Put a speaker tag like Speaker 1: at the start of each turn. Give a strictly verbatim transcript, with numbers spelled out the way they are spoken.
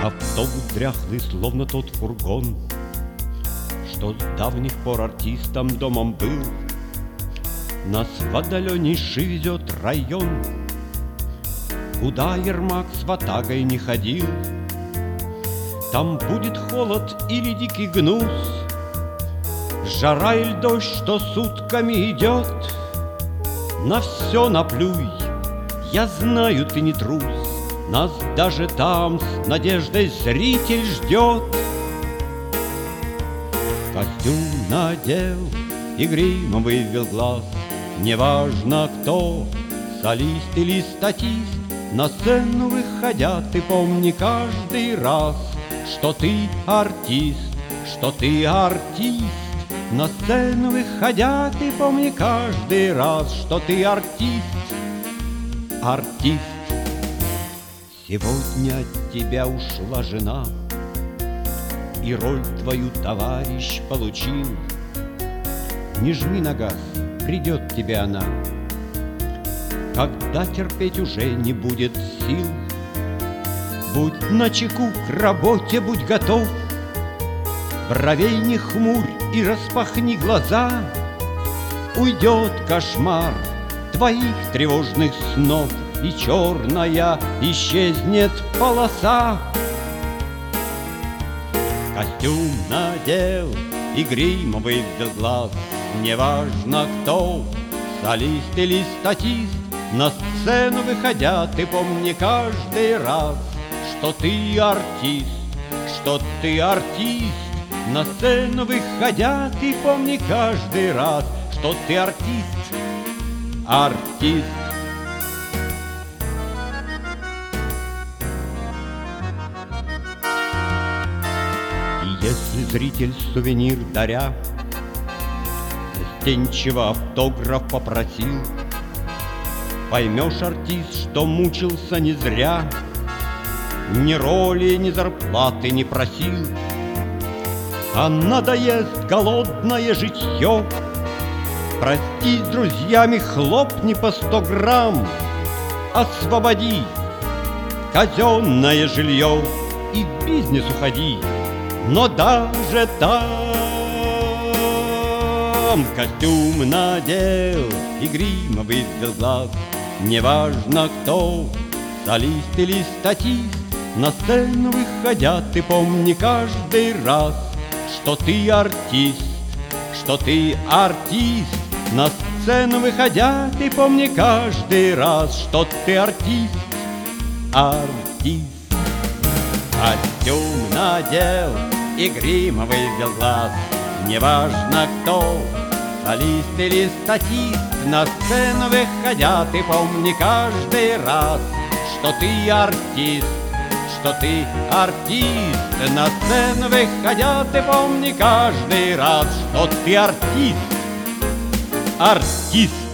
Speaker 1: Автобус дряхлый, словно тот фургон, что с давних пор артистом домом был. Нас в отдаленнейший везет район, куда Ермак с ватагой не ходил. Там будет холод или дикий гнус, жара или дождь, что сутками идет. На все наплюй, я знаю, ты не трус, нас даже там с надеждой зритель ждет. Костюм надел и гримом вывел глаз, неважно кто, солист или статист. На сцену выходя, ты помни каждый раз, что ты артист, что ты артист. На сцену выходя, ты помни каждый раз, что ты артист, артист. Сегодня от тебя ушла жена, и роль твою товарищ получил. Не жми на газ, придет тебе она, когда терпеть уже не будет сил. Будь начеку, к работе будь готов, бровей не хмурь и распахни глаза. Уйдет кошмар твоих тревожных снов, и черная исчезнет полоса. Костюм надел и гримом вывел глаз, неважно кто, солист или статист. На сцену выходя, ты помни каждый раз, что ты артист, что ты артист. На сцену выходя, ты помни каждый раз, что ты артист, артист. И если зритель сувенир даря, застенчиво автограф попросил, поймешь, артист, что мучился не зря, ни роли, ни зарплаты не просил. А надоест голодное житье, прости с друзьями, хлопни по сто грамм. Освободи казенное жилье и в бизнес уходи. Но даже там костюм надел и грима вывел глаз, неважно кто, солист или статист. На сцену выходя, ты помни каждый раз, что ты артист, что ты артист. На сцену выходя, ты помни каждый раз, что ты артист, артист. Костюм надел и грима вывел глаз, неважно кто, солист или статист. На сцену выходя, ты помни каждый раз, что ты артист, что ты артист. На сцену выходя, ты помни каждый раз, что ты артист, артист.